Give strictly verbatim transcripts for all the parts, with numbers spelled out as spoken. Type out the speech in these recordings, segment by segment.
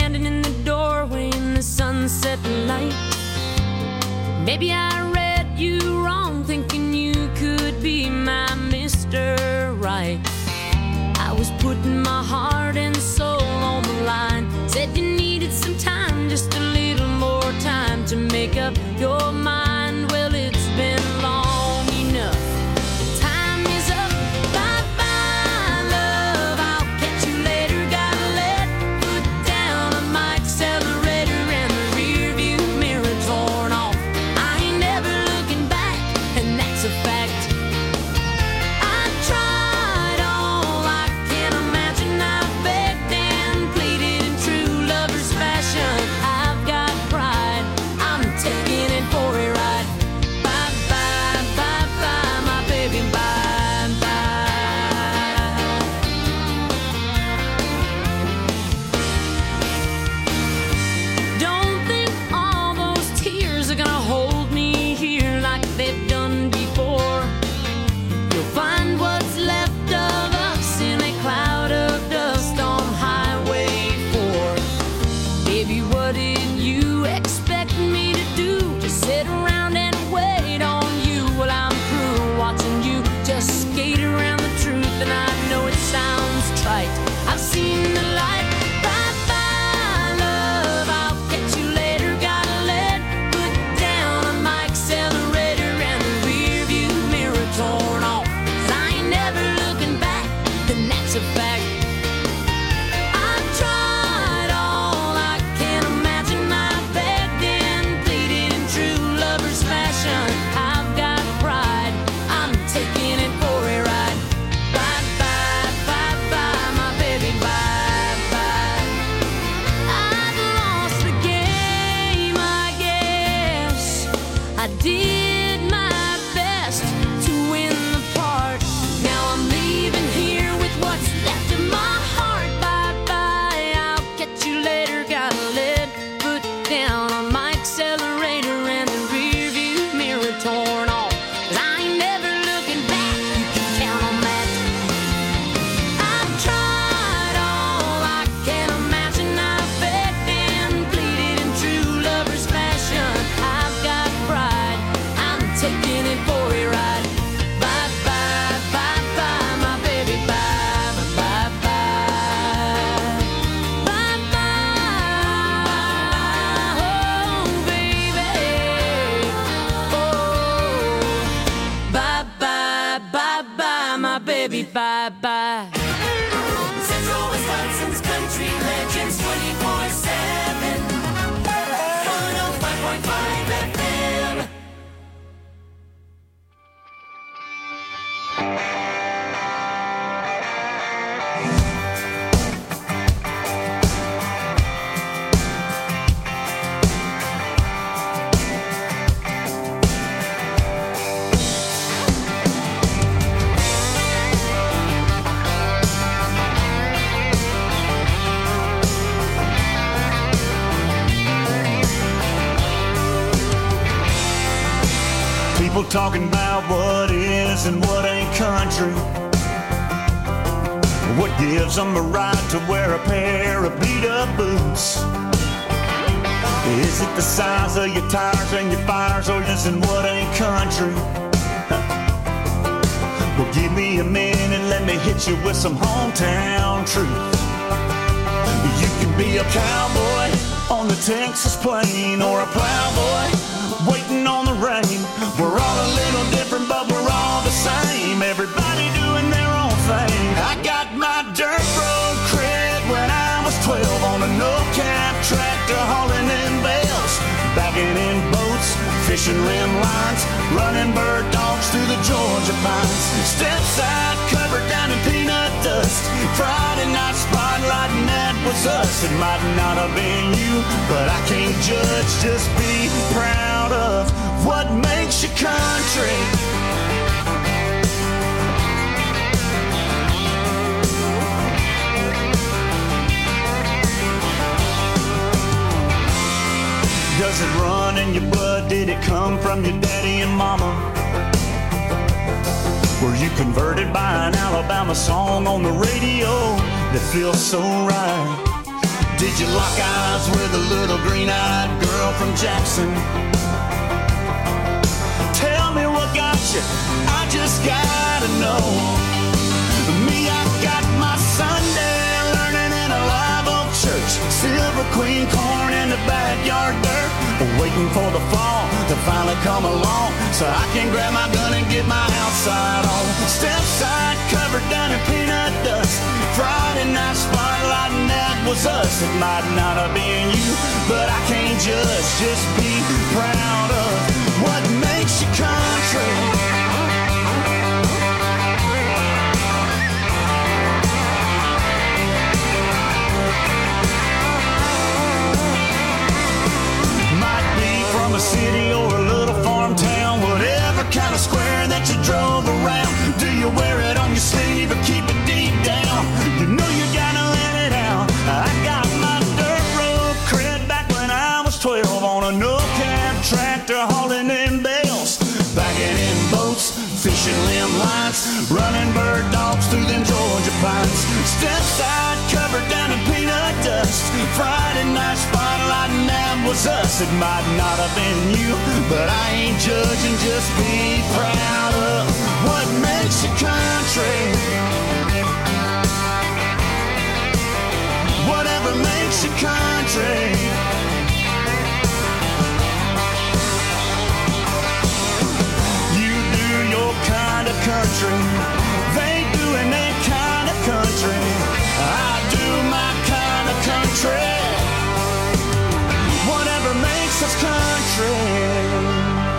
standing in the doorway in the sunset light. Maybe I read you wrong, thinking you could be my Mister Right. I was putting my heart and soul on the line. Said you needed some time, just a little more time to make up your mind. Well, it's been long enough. Time is up. Bye-bye, love. I'll catch you later. Gotta let foot down on my accelerator and the rear view mirror torn off. I ain't never looking back, and that's a fact. I tried all I can imagine. I begged and pleaded in true lover's fashion. I've got pride. I'm taking it for a ride. Bye bye, bye bye, my baby, bye bye. Don't think all those tears are gonna hold me here like they've done before. You'll find what's left of us in a cloud of dust on Highway four. Baby, what did you expect me to do? Just sit around and wait on you? Well, I'm through watching you just skate around the truth, and I know it sounds trite. I've seen the light. Bye bye, love. I'll catch you later. Gotta let foot down on my accelerator and the rear view mirror torn off. 'Cause I ain't never looking back, and that's a fact. I tried all I can imagine. I begged and pleaded in true lover's fashion. I've got pride. I'm taking it for a ride. Bye bye, bye bye, my baby, bye bye. I've lost the game, I guess. I did my best to win the part. Now I'm leaving here with what's left of my heart. Bye bye, I'll catch you later. Gotta let foot down on my accelerator and the rear view mirror torn off. 'Cause I ain't never looking back, you can count on that. I've tried all I can imagine. I begged and pleaded in true lover's fashion. I've got pride. I'm taking it for a ride. Bye bye, bye bye, my baby, bye bye, bye bye. Bye bye, oh baby. Oh, bye bye, bye bye, my baby, bye bye. Central Wisconsin's country legends twenty-four seven. one oh five point five F M. People talking about what is and what ain't country. What gives them a right to wear a pair of beat-up boots? Is it the size of your tires and your fires, or is it what ain't country? Well, give me a minute, let me hit you with some hometown truth. You can be a cowboy on the Texas plain, or a plowboy waiting on the rain. We're all a little different, but we're all the same. Everybody doing their own thing. I got my dirt road cred when I was twelve on a no-cap tractor hauling in bales, backing in boats, fishing rim lines, running bird dogs through the Georgia pines. Step side covered down in peanut dust. Friday night spotlight, and that was us. It might not have been you, but I can't judge. Just be proud of what makes you country. Does it run in your blood? Did it come from your daddy and mama? Were you converted by an Alabama song on the radio that feels so right? Did you lock eyes with a little green-eyed girl from Jackson? Tell me what got you, I just gotta know. Me, I got my Sunday learning in a live oak church. Silver Queen corn in the backyard dirt. Waiting for the fall to finally come along, so I can grab my gun and get my outside on. Step side covered down in peanut dust. Friday night spotlight and that was us. It might not have been you, but I can't judge. Just be proud of what makes you country. From a city or a little farm town, whatever kind of square that you drove around. Do you wear it on your sleeve or keep it deep down? You know you gotta let it out. I got my dirt road cred back when I was twelve on a no-cab tractor hauling in bales, bagging in boats, fishing limb lines, running bird dogs through them Georgia pines. Step side covered down in peanut dust. Friday night spotlight and that was us. It might not have been you, but I ain't judging. Just be proud of what makes you country. Whatever makes you country. You do your kind of country. They doing their kind of country. I do my kind of country. Whatever makes us country.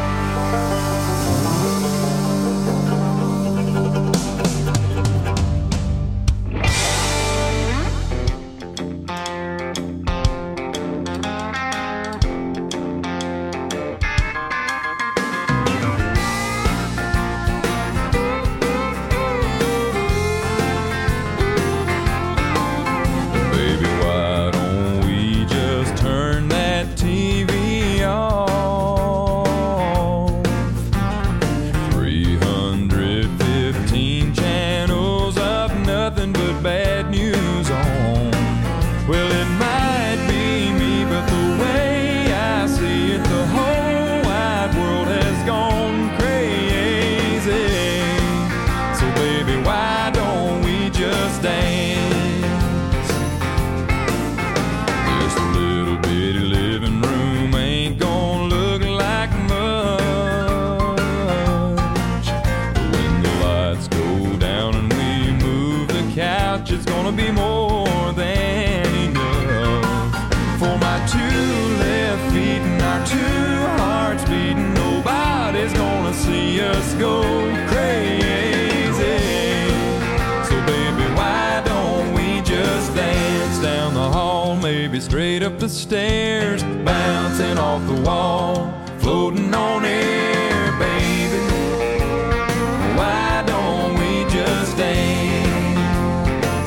Go crazy. So baby, why don't we just dance down the hall, maybe straight up the stairs, bouncing off the wall, floating on air, baby. Why don't we just dance?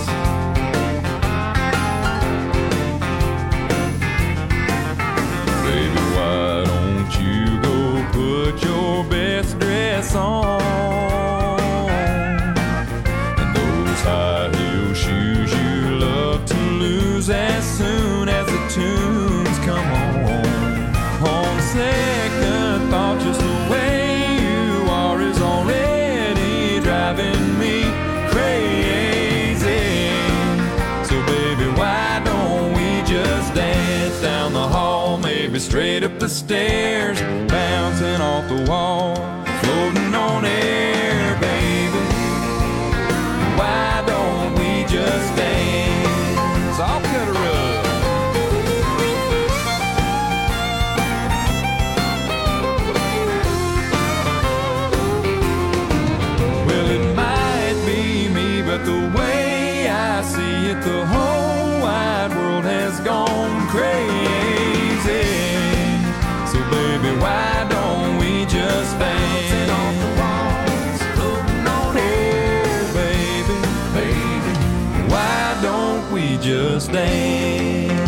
Baby, why don't you go put your best dress on, and those high heel shoes you love to lose as soon as the tunes come on. On second thought, just the way you are is already driving me crazy. So baby, why don't we just dance down the hall, maybe straight up the stairs, bouncing off the wall, floating on air, baby. Why don't we just dance? I'll cut a rug. Well, it might be me, but the way I see it, the whole wide world has gone crazy. So baby, why don't we just dance? Just dance.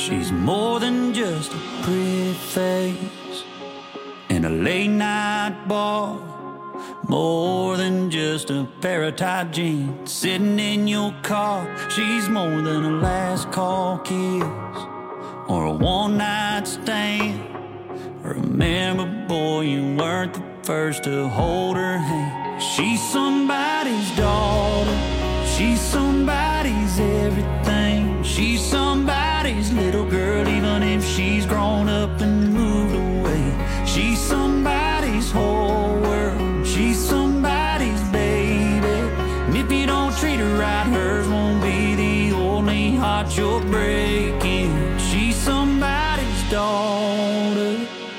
She's more than just a pretty face in a late night bar, more than just a pair of tight jeans sitting in your car. She's more than a last call kiss or a one night stand. Remember, boy, you weren't the first to hold her hand. She's somebody's daughter, she's somebody's everything. She's somebody's little girl, even if she's grown up and moved away. She's somebody's whole world, she's somebody's baby. And if you don't treat her right, hers won't be the only heart you're breaking. She's somebody's daughter.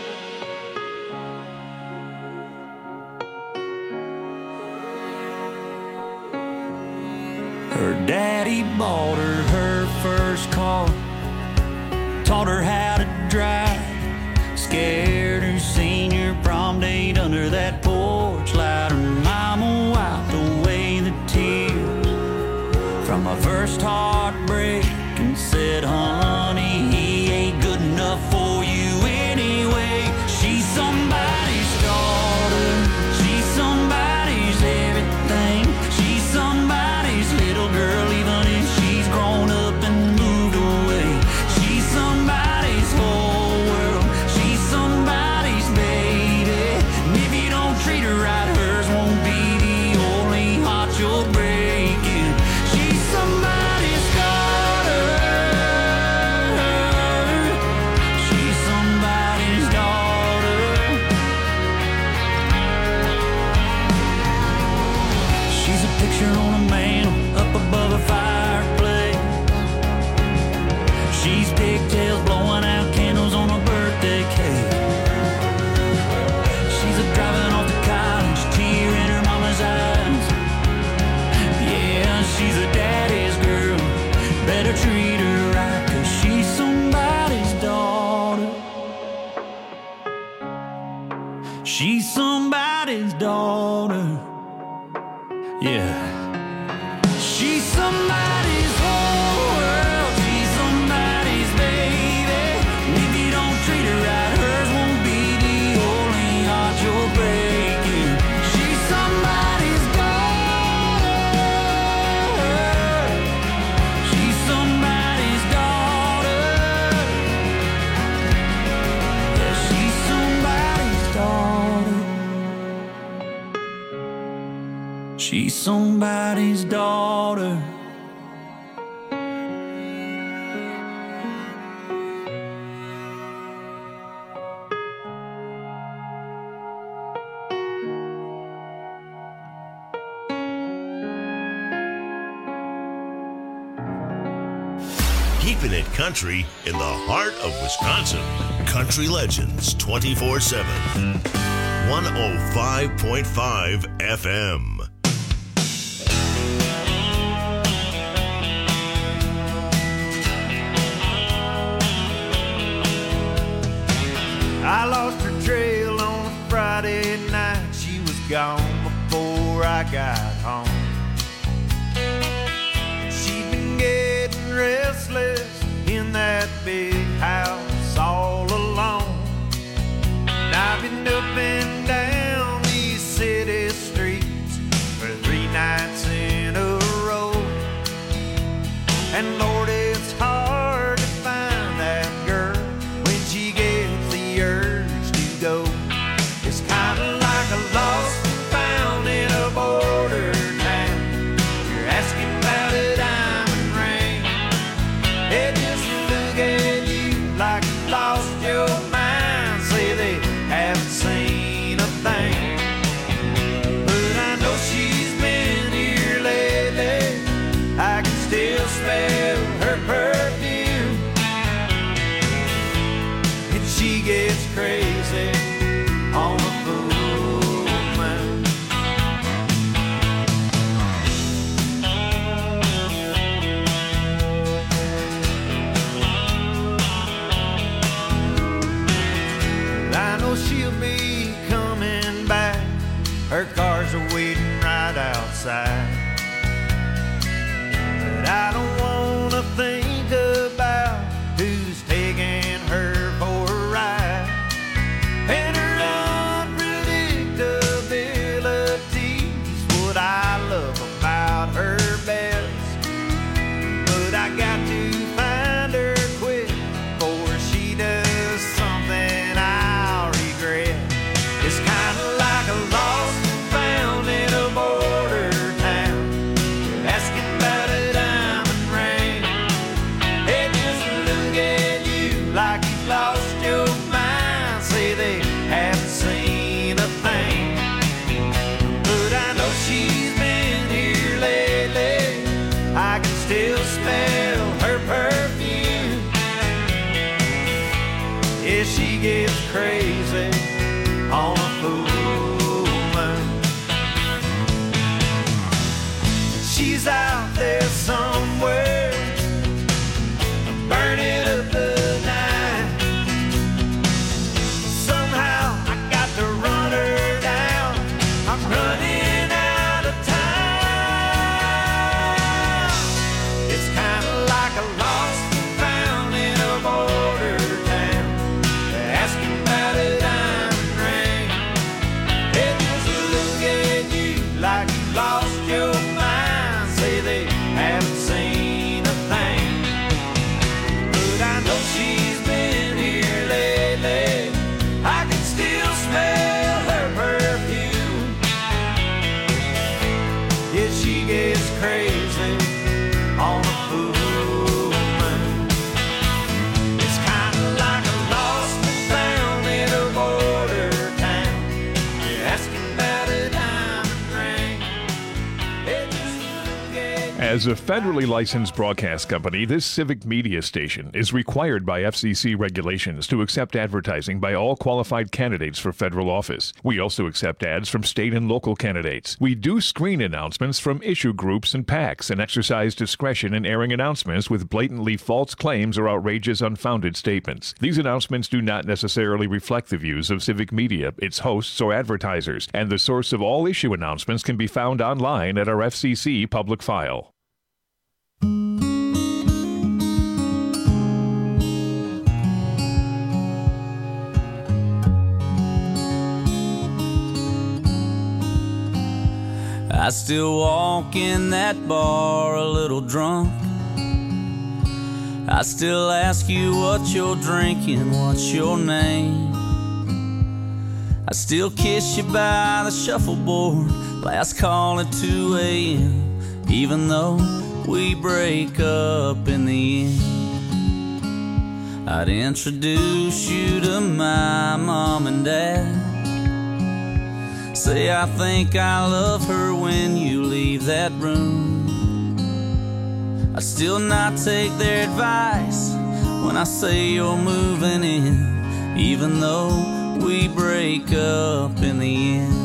Her daddy bought her her first car, taught her how to drive, scared her senior prom date under that porch light. Her mama wiped away the tears from her first heartbreak and said, honey, he ain't good enough for you anyway. She's somebody's daughter, she's somebody's everything. She's somebody's little girl, even if she's grown up and moved away. She's somebody's whole world, she's somebody's baby. And if you don't treat her right, hers won't be the only heart you're breaking. She's somebody's daughter, she's somebody's daughter. She's a picture on a mantle up above a fireplace. She's pigtails blowing out candles on a birthday cake. She's a driving off to college, tear in her mama's eyes. Yeah, she's a daddy's girl, better treat her right, 'cause she's somebody's daughter. She's somebody's daughter. Yeah. She's somebody's whole world, she's somebody's baby. And if you don't treat her right, hers won't be the only heart you're breaking. She's somebody's daughter, she's somebody's daughter. Yeah, she's somebody's daughter. She's somebody's daughter. Keeping it country in the heart of Wisconsin. Country Legends twenty-four seven. one oh five point five F M. I lost her trail on a Friday night. She was gone before I got home. She'd been getting restless in that big house all alone. And I've been up and down these city streets for three nights in a row. And Lord, it's hard to find that girl when she gets the urge to go. It's kind of like a lost and found in a border town. You're asking about a diamond ring. They just look at you like you lost your mind. Say they haven't seen a thing. But I know she's been here lately. I can still smell her perfume. And she gets crazy on a full moon. I know she'll be coming back. Her cars are waiting right outside. But I don't wanna think about who's As a federally licensed broadcast company, this civic media station is required by F C C regulations to accept advertising by all qualified candidates for federal office. We also accept ads from state and local candidates. We do screen announcements from issue groups and PACs and exercise discretion in airing announcements with blatantly false claims or outrageous unfounded statements. These announcements do not necessarily reflect the views of civic media, its hosts, or advertisers, and the source of all issue announcements can be found online at our F C C public file. I still walk in that bar a little drunk. I still ask you what you're drinking, what's your name. I still kiss you by the shuffleboard, last call at two a.m. even though we break up in the end. I'd introduce you to my mom and dad, say I think I love her when you leave that room. I still not take their advice when I say you're moving in, even though we break up in the end.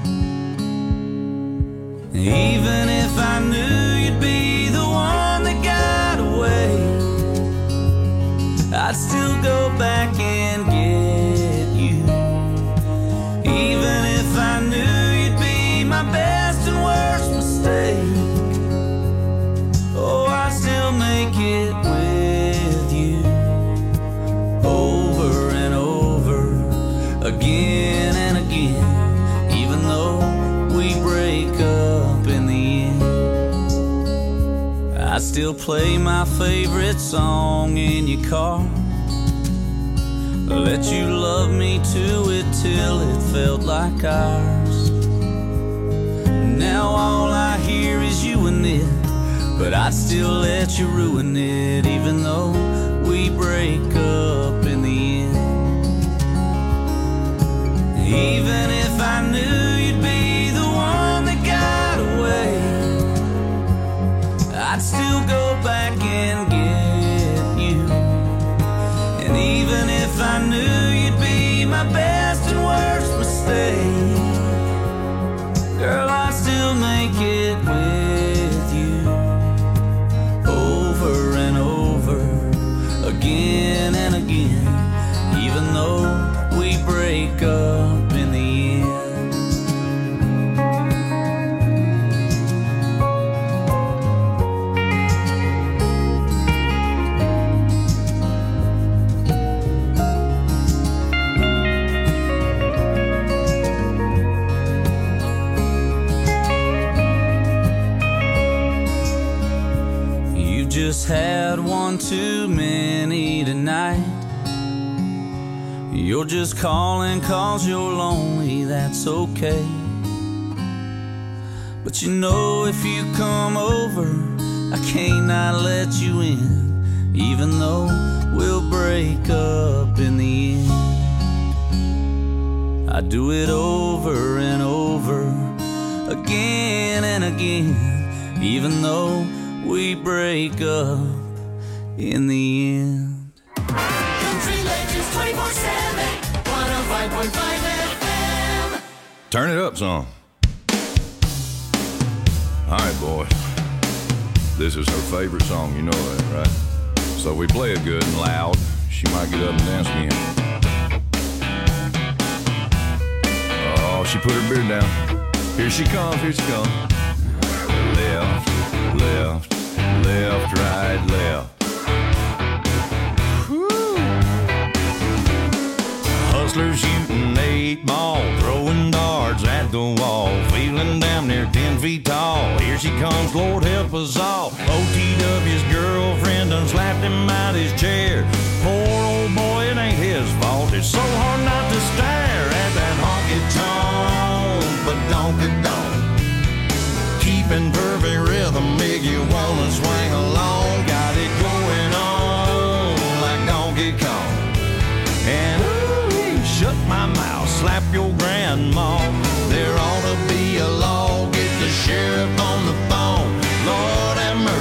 Even if I knew you'd be the one that got away, I'd still go back and get you. Even if I knew you'd be my best and worst mistake, oh, I'd still make it with you. Over and over, again and again, even though we break up in the end. I still play my favorite song in your car, let you love me to it till it felt like ours. Now all I hear is you and it, but I'd still let you ruin it, even though we break up in the end. Even if I knew you'd be the one that got away, I'd still go back and get you. And even if I knew you'd be my best and worst mistake, girl, I'd still make it with you. Over and over, again and again, even though we break up in the end. Just had one too many tonight. You're just calling cause you're lonely, that's okay. But you know if you come over, I can't not let you in, even though we'll break up in the end. I do it over and over, again and again, even though we break up in the end. Country Legends twenty-four seven, one oh five point five F M. Turn it up some. All right, boys. This is her favorite song, you know that, right? So we play it good and loud. She might get up and dance again. Oh, she put her beard down. Here she comes, here she comes. Left, left, left, right, left. Woo. Hustlers shooting eight ball, throwing darts at the wall, feeling damn near ten feet tall. Here she comes, Lord help us all. O T W's girlfriend done slapped him out his chair. Poor old boy, it ain't his fault. It's so hard not to stare at that honky tonk, but donky donk. Keeping perfect rhythm, make you wanna swing along. Got it going on like Donkey Kong. And ooh, shut my mouth, slap your grandma. There ought to be a law, get the sheriff on the phone. Lord have mercy.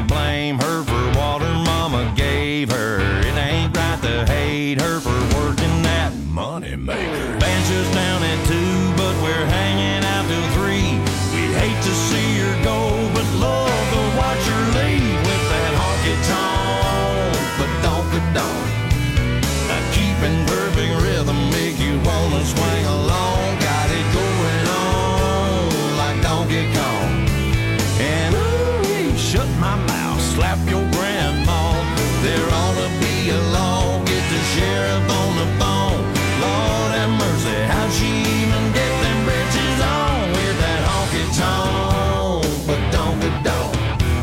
can't blame her for what her mama gave her. It ain't right to hate her for working that money maker. Band shuts down at two, but we're hanging out till three. We hate to see her go, but love to watch her leave with that honky tonk, but don't be don't. Keeping perfect rhythm make you wanna swing along. Got it going on like Donkey Kong. And ooh, shut my mouth, slap your grandma. There ought to be a law, get the sheriff on the phone. Lord have mercy, how'd she even get them britches on with that honky tonk, but don't be don't.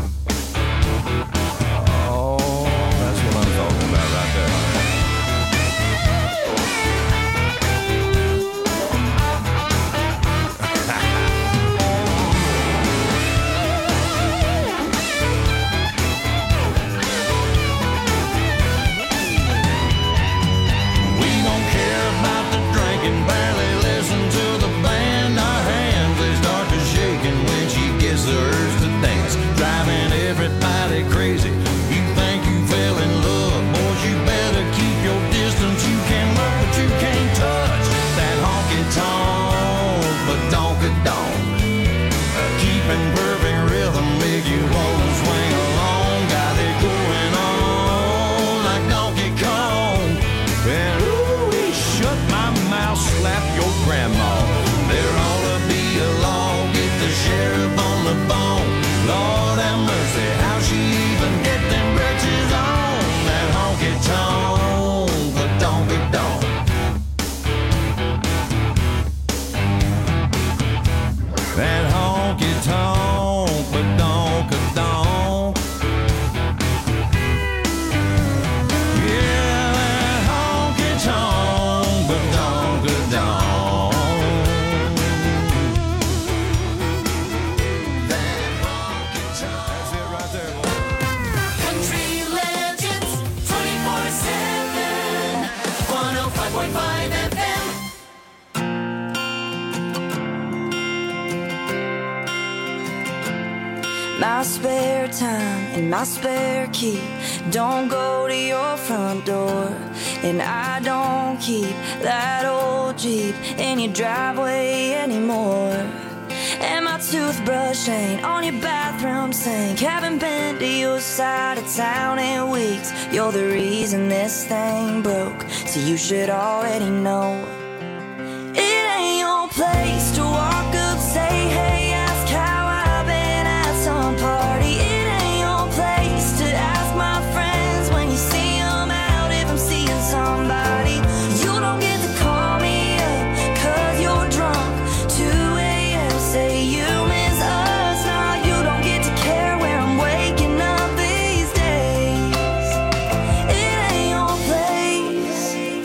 Oh, that's what I'm talking about right there. Barely listen to the band. Our hands, they start to shaking when she gets the urge to dance, driving everybody crazy. You think you fell in love, boys, you better keep your distance. You can look, but you can't touch that honky tonk, but donkey donk. Keeping perfect rhythm make you wanna swing along. Got it going on like Donkey Kong. And ooh, shut my mouth, slap your grandma. There ought to be a law, get the sheriff on the phone. Lord have mercy, how she even get them britches on that honky tonk, but donkey donk. That honky tonk, but donkey donk. Yeah, that honky tonk, but donkey donk. That honky tonk. That's it right there, boy. Country Legends twenty-four seven, one oh five point five F M. My spare time and my spare key don't go to your front door, and I don't keep that old Jeep in your driveway anymore. And my toothbrush ain't on your bathroom sink. Haven't been to your side of town in weeks. You're the reason this thing broke, so you should already know. It ain't your place to walk up, say hey, ask how I've been at some party. It ain't your place to ask my friends when you see them out if I'm seeing somebody. You don't get to call me up cause you're drunk, two a.m. say you miss us. Now you don't get to care where I'm waking up these days. It ain't your place.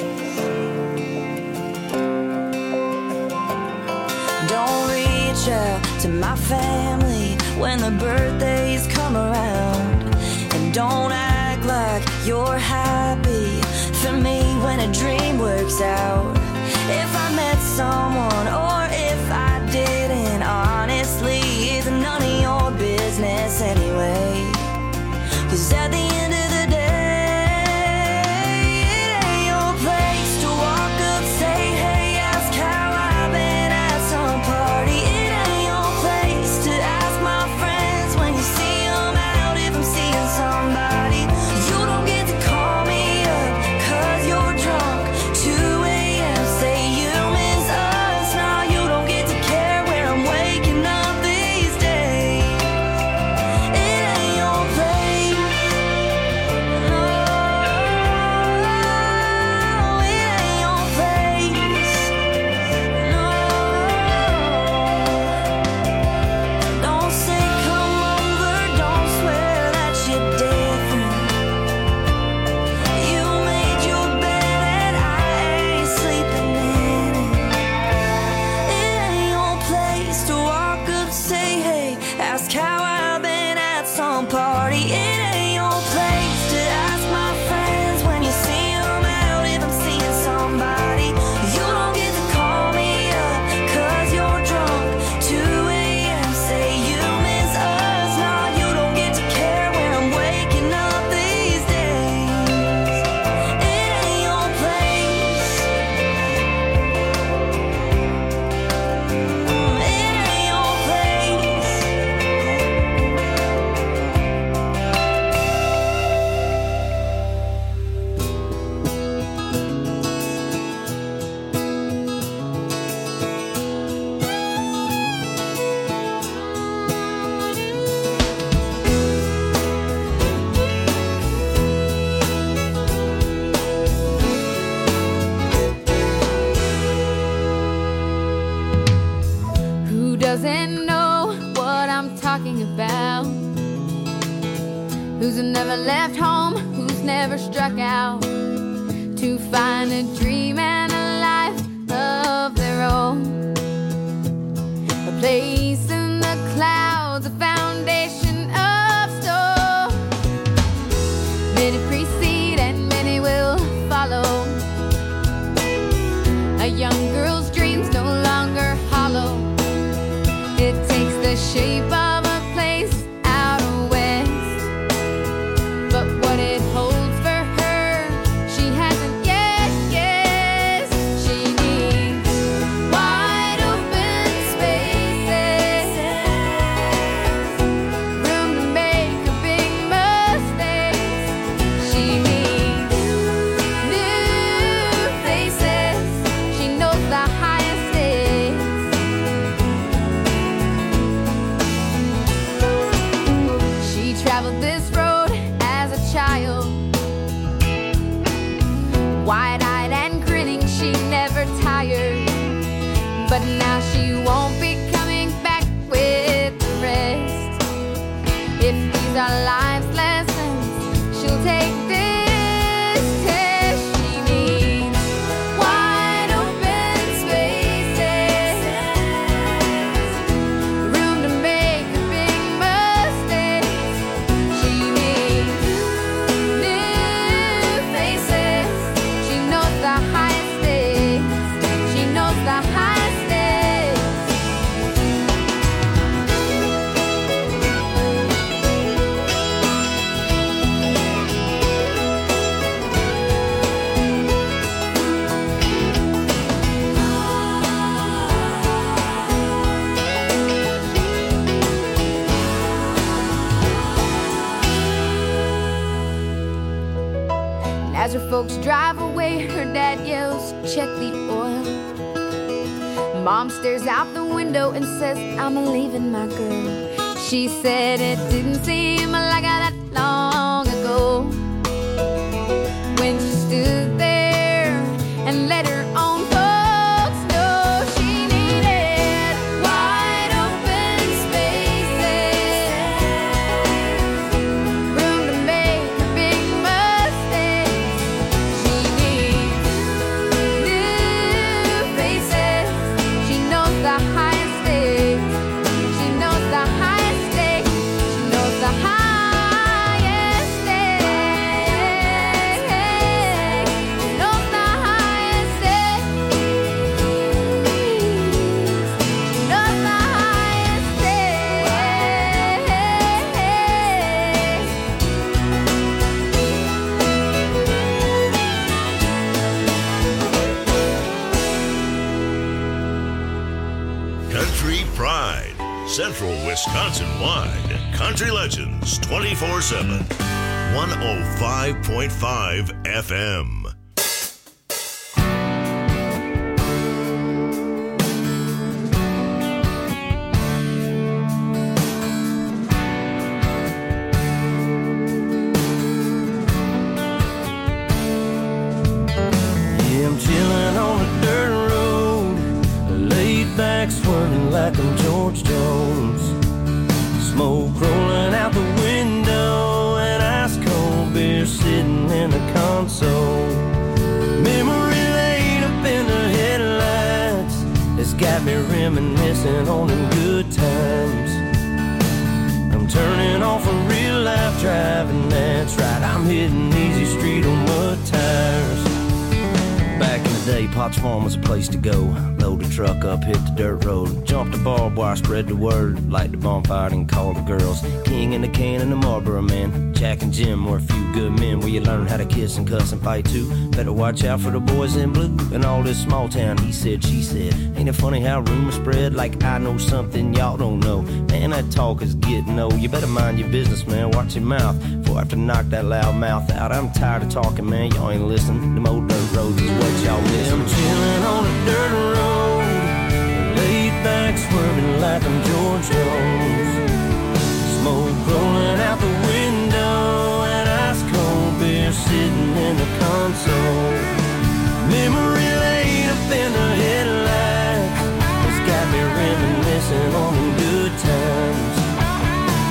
Don't reach out to my family when the birthdays come around, and don't act like you're happy for me when a dream works out. If I met someone or if I didn't, honestly, it's none of your business anyway. Cause at the end of the day, it ain't your place to walk up, say hey, ask how I've been at some party. It ain't your place to ask my friends when you see them out if I'm seeing somebody. You don't get to call me up cause you're drunk, two a.m. say you miss us. Now you don't get to care where I'm waking up these days. It ain't your place. about. Who's never left home, who's never struck out to find a dream and a life of their own. A place in the clouds, a foundation of stone. Many precede and many will follow. A young girl's dreams no longer hollow. It takes the shape of a place out west, but what it holds for her, she hasn't yet guessed. She needs wide open spaces, room to make her big mistakes. She needs new faces. She knows the highest stakes. She traveled this road as a child, wide-eyed and grinning, she never tired. But now she won't be coming back with the rest. If these are life's lessons, she'll take this test. She needs wide open spaces, room to make her big mistakes. She needs new faces. She knows the highest stakes. She knows the highest stakes. And as her folks drive away, her dad yells, "Check the oil." Mom stares out the window and says, "I'm leaving my girl." She said it didn't seem like that long ago when she stood there and let her own folks know she needed wide open spaces, room to make her big mistakes. She needs new faces. She knows the highest stakes. She knows the highest stakes. She knows the highest stakes. She knows the highest stakes. She knows the highest Country Pride, Central Wisconsin wide. Country Legends twenty-four seven. one oh five point five F M. Yeah, I'm chilling on a dirt road, laid back swerving like I'm George Jones. Smoke rolling out the window and ice cold beer sitting in the console. Memory laid up in the headlights, it's got me reminiscing on them good times. I'm turning off a real life driving, that's right, I'm hitting easy street on mud tires. Back in the day, Potts Farm was a place to go. Load the truck up, hit the dirt road, jump the barbed wire, spread the word, light the bonfire and call the girls. King in the can and the Marlboro man, Jack and Jim were a few good men where you learn how to kiss and cuss and fight too. Better watch out for the boys in blue and all this small town he said, she said. Ain't it funny how rumors spread like I know something y'all don't know? Man, that talk is getting old. You better mind your business, man, watch your mouth before I have to knock that loud mouth out. I'm tired of talking, man, y'all ain't listening. Them old dirt roads is what y'all miss. I'm chilling on a dirt road, laid back swerving like I'm George Jones. Smoke rolling out the window and ice cold beer sitting in the console. Memory laid up in the headlights, it's got me reminiscing on them good times.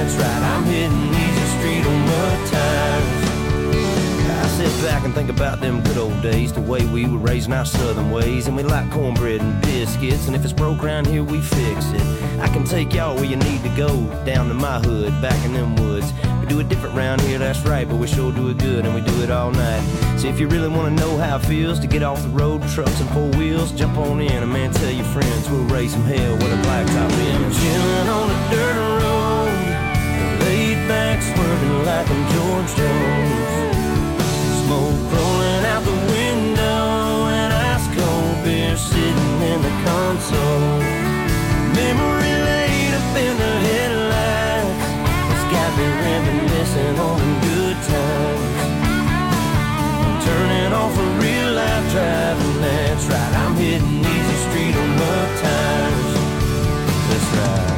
That's right, I'm hitting Easy Street on mud tires. I sit back and think about them good old days, the way we were raised in our southern ways, and we like cornbread and biscuits, and if it's broke around here, we fix it. I can take y'all where you need to go, down to my hood, back in them woods. We do it different round here, that's right, but we sure do it good, and we do it all night. So if you really want to know how it feels to get off the road, trucks and four wheels, jump on in, and man, tell your friends we'll raise some hell with a blacktop in. Chillin' on a dirt road, laid back, swerving like I'm George Jones. Smoke rolling out the window and ice cold beer sitting in the console. Memory laid up in the headlights, it's got me reminiscing on them good times. I'm turning off a real life driving, that's right, I'm hitting Easy Street on mud tires. That's right.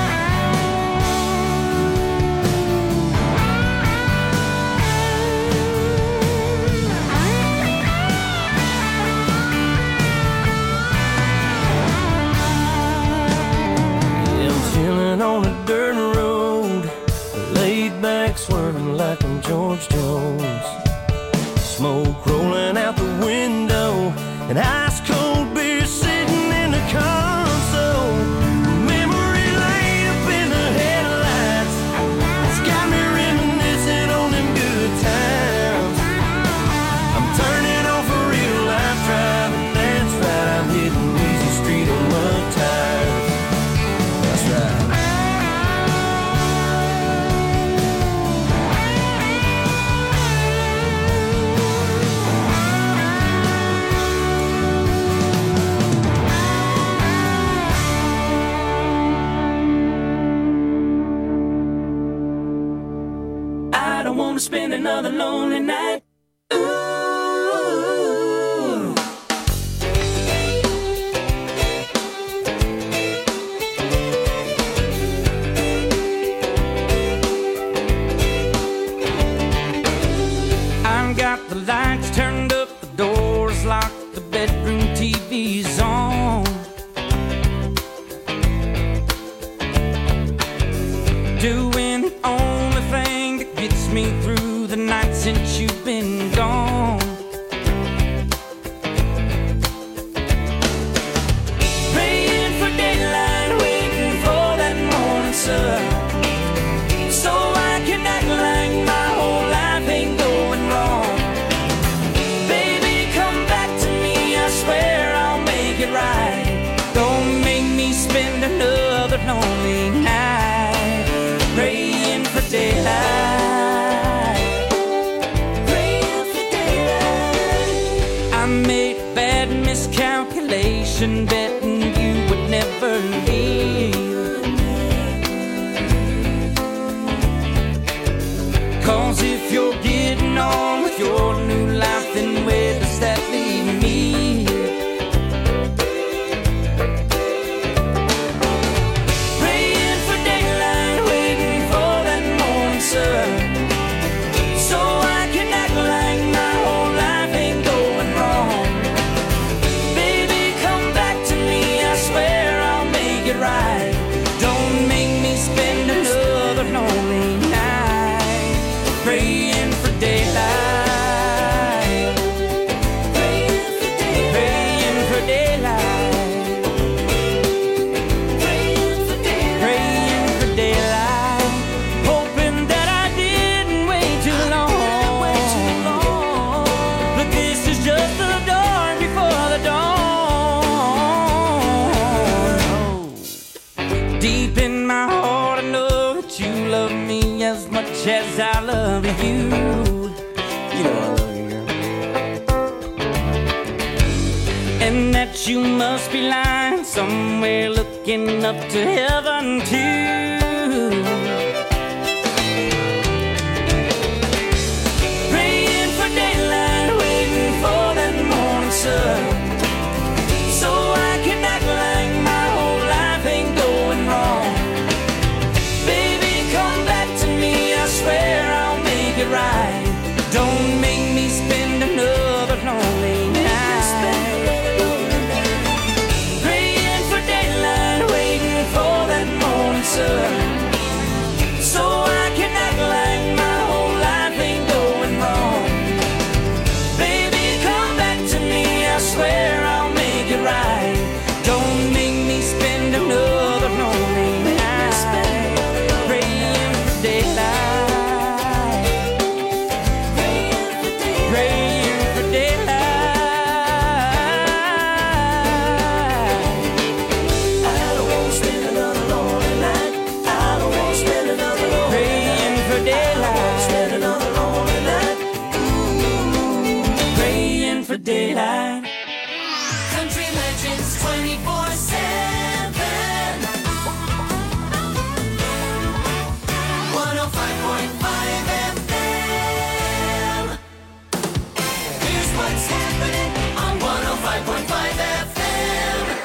On a dirt road, laid back, swerving like I'm George Jones. Smoke rolling out the window, and ice cold beer sitting in the console. Memory laid up in the headlights, it's got me reminiscing on them good times. I'm turning off a real life driving, that's right, I'm hitting Easy Street on mud tires. That's right. Spend another lonely night. Ooh. I've got the lights turned up, the doors locked, the bedroom T V's on. Doing the only thing that gets me through the night since you've been gone. Praying for daylight, waiting for that morning sun, so I can act like my whole life ain't going wrong. Baby, come back to me, I swear I'll make it right. Don't make me spend another lonely night. Praying for daylight, praying for daylight. I made a bad miscalculation, betting you would never leave. 'Cause if you're getting on with your new life, then where does that leave me? Praying for daylight, waiting for that morning sun, so I can act like my whole life ain't going wrong. Baby, come back to me, I swear I'll make it right. Don't make me spend another lonely night. Praying for daylight, praying for daylight, praying for daylight, praying for daylight, praying for daylight, hoping that I didn't wait too long. But this is just the dawn before the dawn. Deep in my heart, I know that you love me as much as I love you. You know I love you, girl. And that you must be lying somewhere, looking up to heaven too. Praying for daylight, waiting for that morning sun, so I can act like my whole life ain't going wrong. Baby, come back to me, I swear I'll make it right. Don't make me spend another lonely night. Praying for daylight, waiting for that morning sun,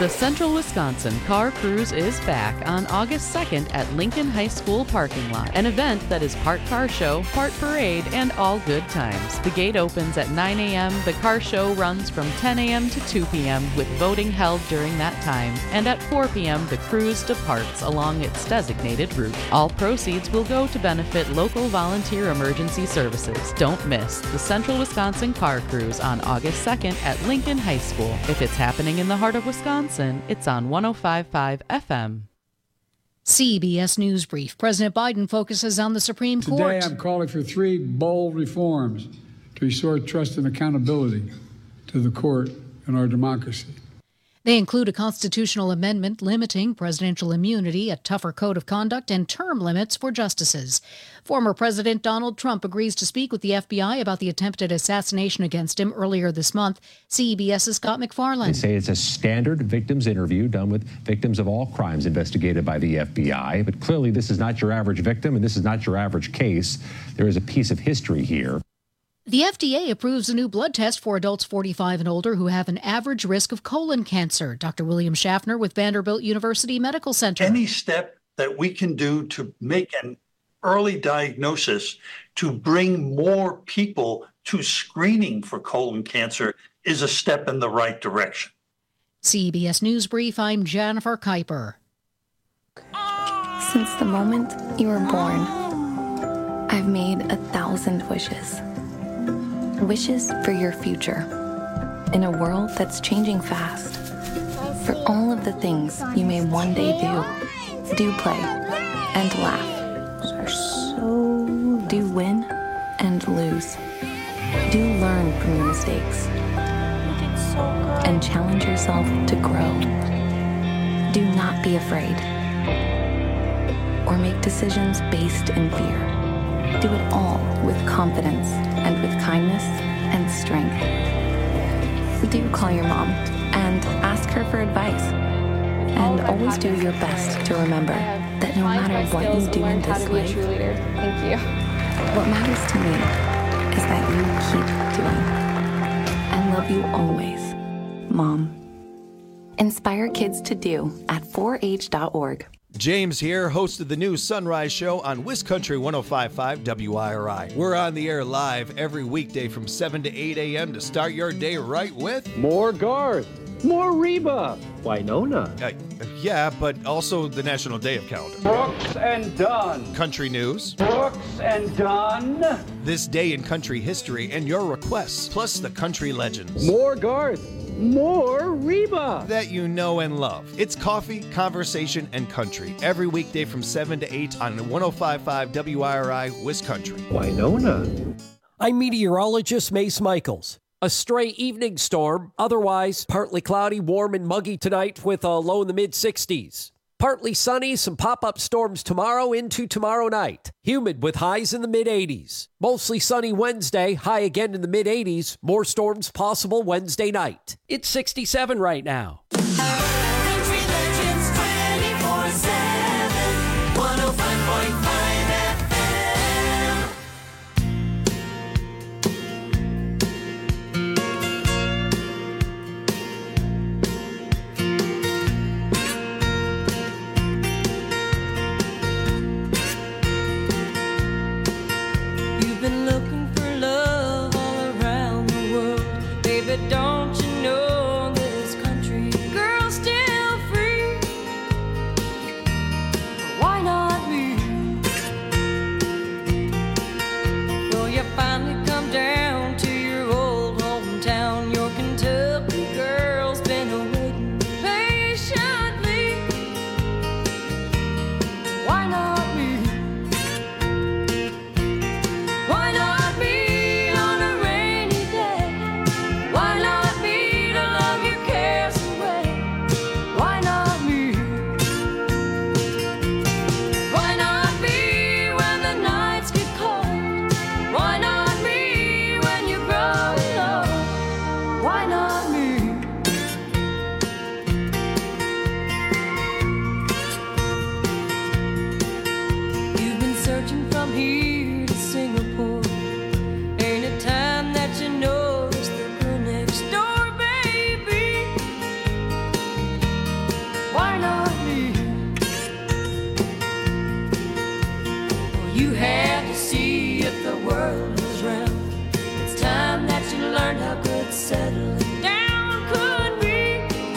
The Central Wisconsin Car Cruise is back on August second at Lincoln High School parking lot, an event that is part car show, part parade, and all good times. The gate opens at nine a.m., the car show runs from ten a.m. to two p.m. with voting held during that time, and at four p.m. the cruise departs along its designated route. All proceeds will go to benefit local volunteer emergency services. Don't miss the Central Wisconsin Car Cruise on August second at Lincoln High School. If it's happening in the heart of Wisconsin, it's on one oh five point five F M. C B S News Brief. President Biden focuses on the Supreme Court. Today I'm calling for three bold reforms to restore trust and accountability to the court and our democracy. They include a constitutional amendment limiting presidential immunity, a tougher code of conduct, and term limits for justices. Former President Donald Trump agrees to speak with the F B I about the attempted assassination against him earlier this month. CBS's Scott McFarland. They say it's a standard victims interview done with victims of all crimes investigated by the F B I. But clearly this is not your average victim, and this is not your average case. There is a piece of history here. The F D A approves a new blood test for adults forty-five and older who have an average risk of colon cancer. Doctor William Schaffner with Vanderbilt University Medical Center. Any step that we can do to make an early diagnosis to bring more people to screening for colon cancer is a step in the right direction. C B S News Brief, I'm Jennifer Kuiper. Since the moment you were born, I've made a thousand wishes. Wishes for your future. In a world that's changing fast. For all of the things you may one day do. Do play and laugh. So do win and lose. Do learn from your mistakes. And challenge yourself to grow. Do not be afraid. Or make decisions based in fear. Do it all with confidence and with kindness and strength. Do call your mom and ask her for advice. And always do your best to remember that no matter what you do in this life, thank you. What matters to me is that you keep doing. I love you always, Mom. Inspire kids to do at four H dot org. James here, host of the new Sunrise Show on WisCountry one oh five point five W I R I. We're on the air live every weekday from seven to eight a.m. to start your day right with more Garth, more Reba, Winona. Uh, yeah, but also the National Day of Calendar. Brooks and Dunn. Country news. Brooks and Dunn. This day in country history and your requests, plus the country legends. More Garth. More Reba that you know and love. It's coffee, conversation, and country every weekday from seven to eight on one oh five point five W I R I WisCountry. Winona. I'm meteorologist Mace Michaels. A stray evening storm, otherwise partly cloudy, warm, and muggy tonight with a low in the mid sixties. Partly sunny, some pop-up storms tomorrow into tomorrow night. Humid with highs in the mid-eighties. Mostly sunny Wednesday, high again in the mid-eighties. More storms possible Wednesday night. It's sixty-seven right now. Country Legends twenty-four seven, one oh five point five F M. Been looking for love all around the world. Baby, don't you know this country girl You had to see if the world was round. It's time that you learned how good settling down could be.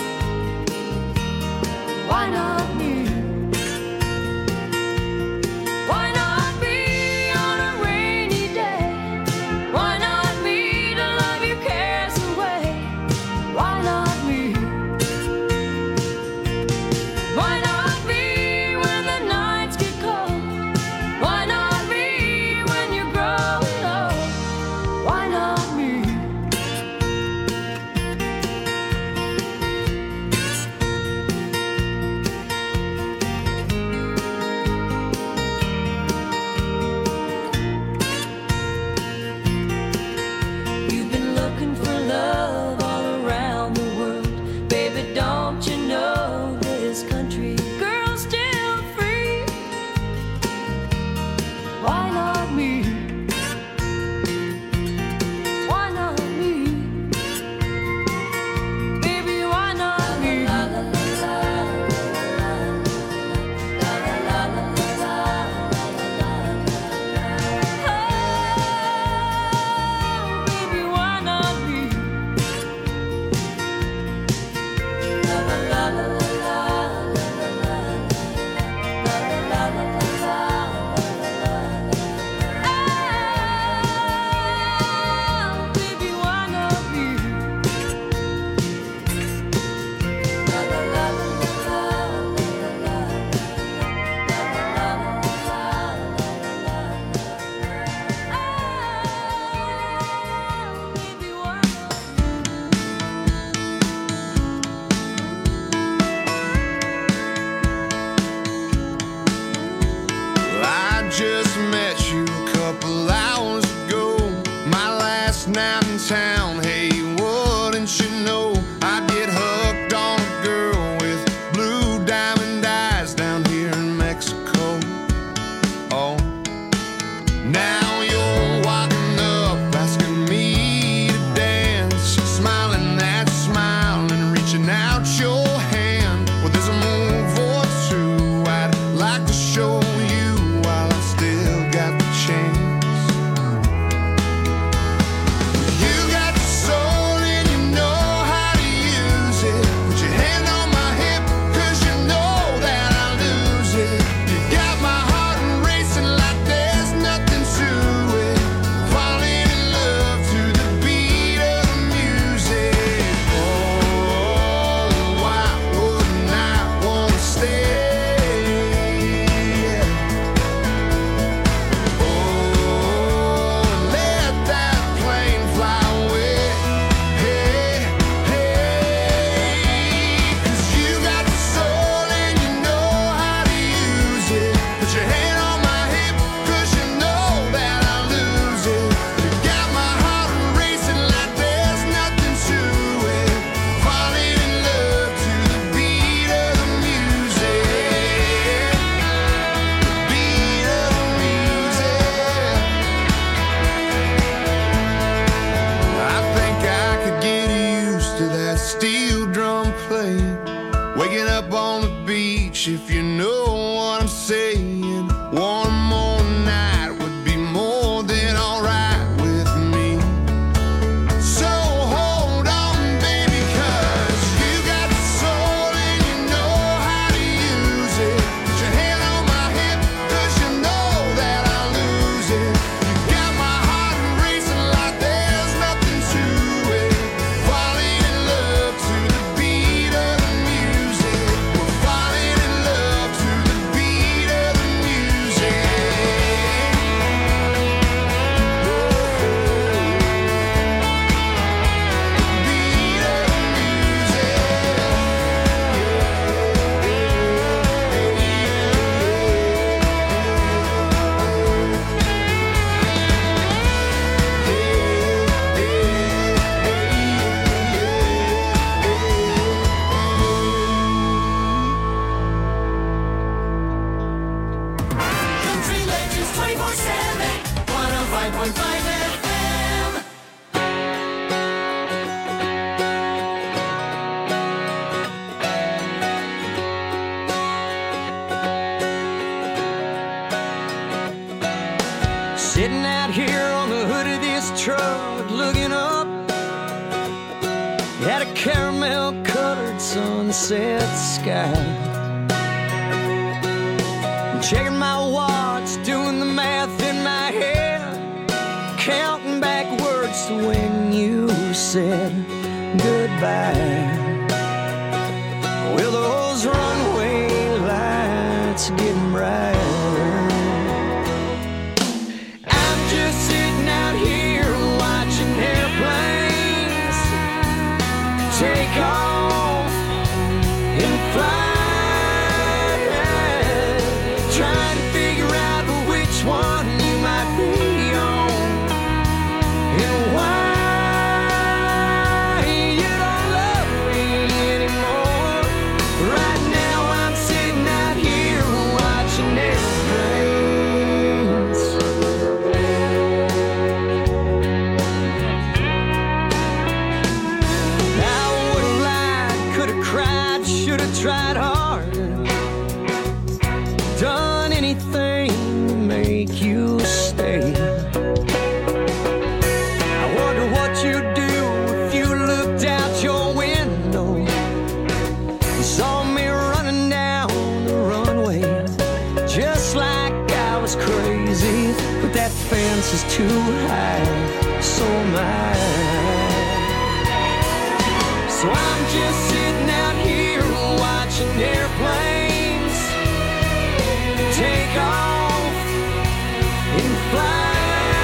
Why not me? Why not be on a rainy day? Why not me to love your cares away? Why not me? Why not me when the nights get cold? Why not me when you're growing old? Why not me? You've been looking for love all around the world. Baby, don't you know this country girl's still free? Why not me? Why not me? Baby, why not me? La la la la la la la la la. Oh, baby, why not me? La la la la la la la la la la la la. Oh, baby, why not me? La la la la la la la I just met you a couple hours ago. My last night in town. Hey, wouldn't you know I get hooked on a girl with blue diamond eyes down here in Mexico. Oh, now you're walking up, asking me to dance, smiling that smile and reaching out your hand. Well, there's a move or two I'd like to show you while I still got the chance. You got the soul and you know how to use it. Put your hand on my hip, cause you know that I lose it. You got my heart racing like there's nothing to it. Falling in love to the beat of the music. Oh, why wouldn't I wanna stay? Oh, let that plane fly away. Hey, hey, 'cause you got the soul and you know how to use it. Put your hand on my hip, 'cause you know that I lose it. You got my heart racing like there's nothing to it. Falling in love to the beat of the music. The beat of the music. I think I could get used to that steel drum playing. Waking up on the beach, if you know what I'm saying. One more night would be more than alright with me. So hold on, baby, 'cause you got the soul and you know how to use it. Put your hand on my hip, 'cause you know that I lose it. You got my heart racing like there's nothing to it. Falling in love to the beat of the music. We're falling in love to the beat of the music. Country Legends twenty-four seven, one oh five point five F M. Sitting out here on the hood of this truck, looking up at a caramel-colored sunset sky. Checking my watch, doing the math in my head, counting backwards to when you said goodbye. Well, those runway lights are getting brighter. I'm just sitting out here watching airplanes take off and fly, trying to figure out which one you might be on and why you don't love me anymore. Right now I'm sitting out here watching airplanes. I would've lied, could've cried, should've tried harder, done anything to make you stay. I wonder what you'd do if you looked out your window and saw me running down the runway, just like I was crazy. But that fence is too high, so am I. So I'm just sitting out here watching airplanes take off and fly,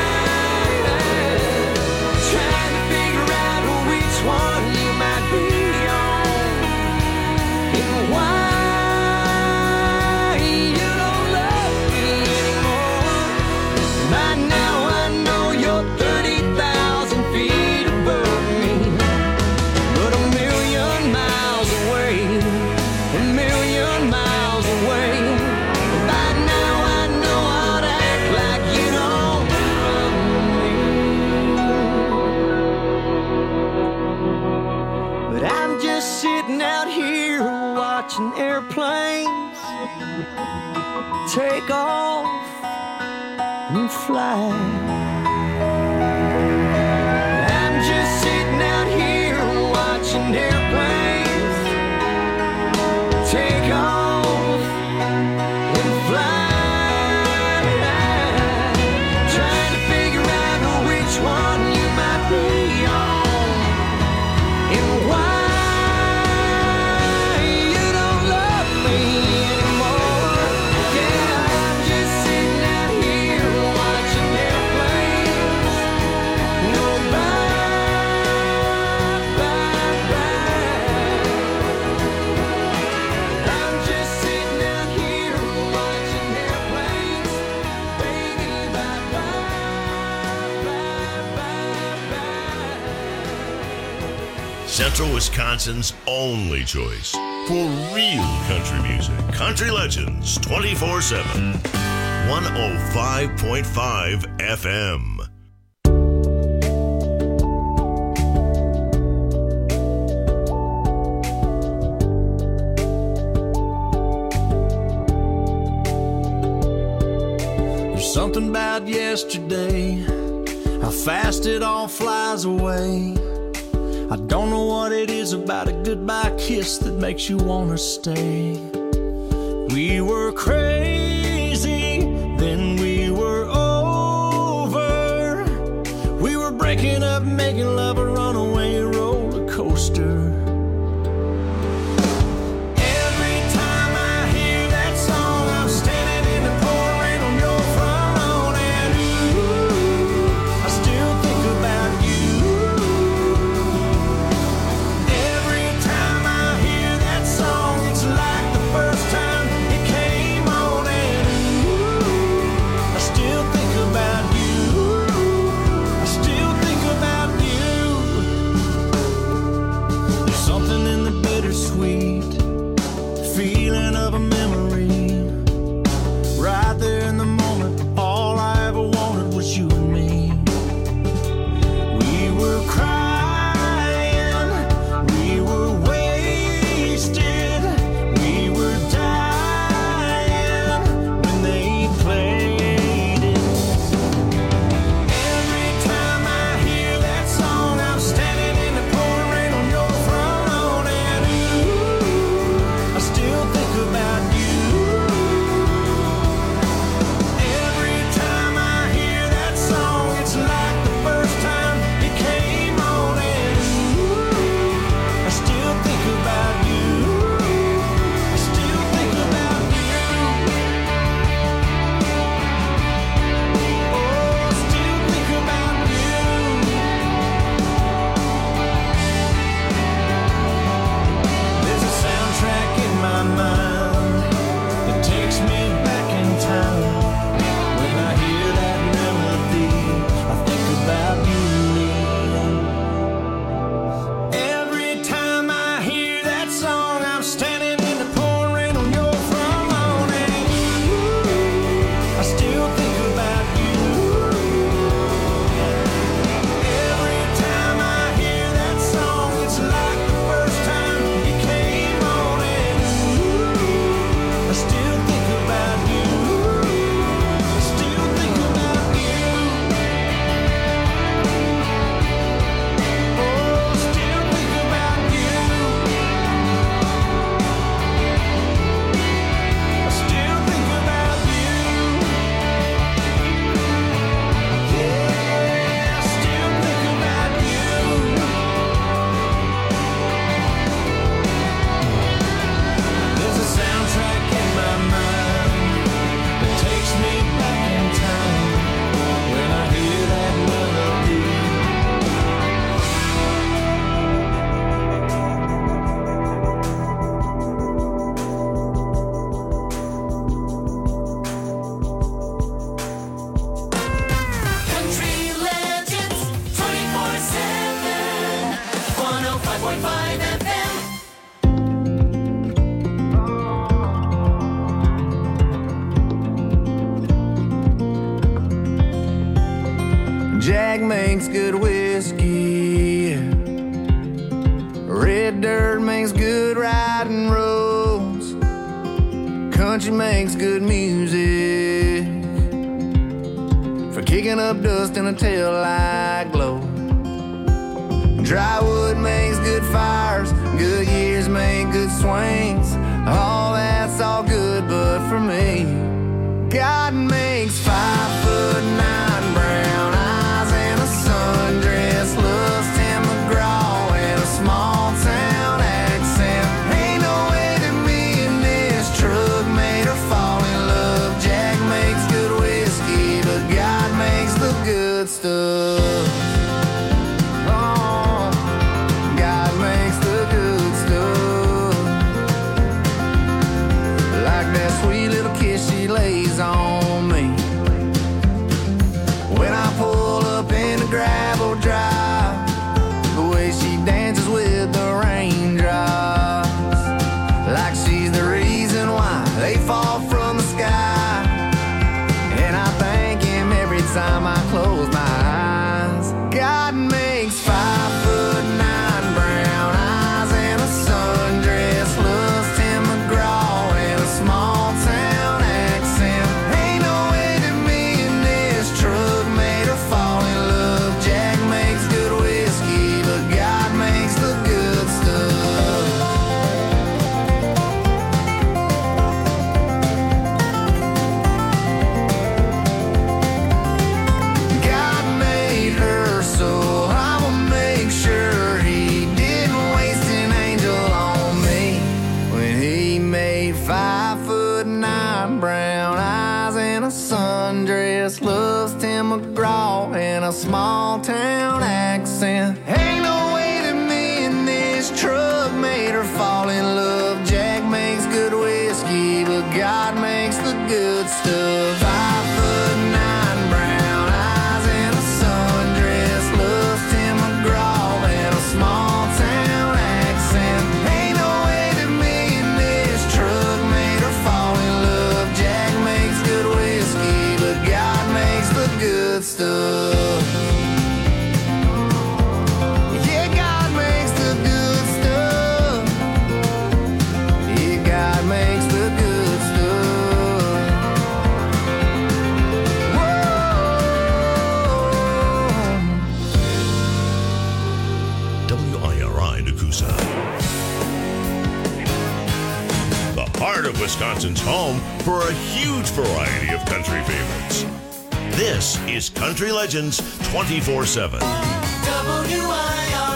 trying to figure out which one you might be on and why you don't love me anymore. By now I know you're thirty thousand feet above me, but a million miles away, a million miles away. By now I know how to act like you don't love me. But I'm just sitting out here watching airplanes take off and fly. I'm just sitting out here watching airplanes take off and fly, trying to figure out which one you might be on and why you don't love me anymore. Yeah, I'm just sitting out here watching airplanes go by, by, by. I'm just sitting out here watching airplanes, baby, bye, bye, Central Wisconsin's only choice for real country music. Country Legends twenty-four seven. one oh five point five F M. There's something about yesterday, how fast it all flies away. I don't know what it is about a goodbye kiss that makes you wanna stay. We were crazy, then we were over. We were breaking up, making love a runaway roller coaster. Every time I hear that song, I'm standing in the pouring on your front lawn, and ooh, I still think about you. Every time I hear that song, it's like the first time it came on. Jack makes good whiskey. Red dirt makes good riding roads. Country makes good music for kicking up dust in a taillight glow. Dry wood makes good fires. Good years make good swings. All that's all good, but for me, God makes five foot nine brown eyes and a sundress, loves Tim McGraw and a small town accent. Ain't no way that me and this truck made her fall in love. Jack makes good whiskey, but God makes the good stuff. On me when I pull up in the gravel drive, the way she dances with the raindrops, like she's the reason why they fall from the sky. And I thank him every time I close my eyes. God makes five foot nine brown eyes and a sundress, loves Tim McGraw and a small town. Loves Tim McGraw and a small town accent. Ain't no way that me and this truck made her fall in love. Jack makes good whiskey, but God makes the good stuff. Five foot nine brown eyes and a sundress, loves Tim McGraw and a small town accent. Ain't no way that me and this truck made her fall in love. Jack makes good whiskey, but God makes the good stuff. Yeah, God makes the good stuff. Yeah, God makes the good stuff. Whoa. W I R I Nakusa. The heart of Wisconsin's home for a huge variety of country favorites. This is Country Legends twenty-four seven. W I R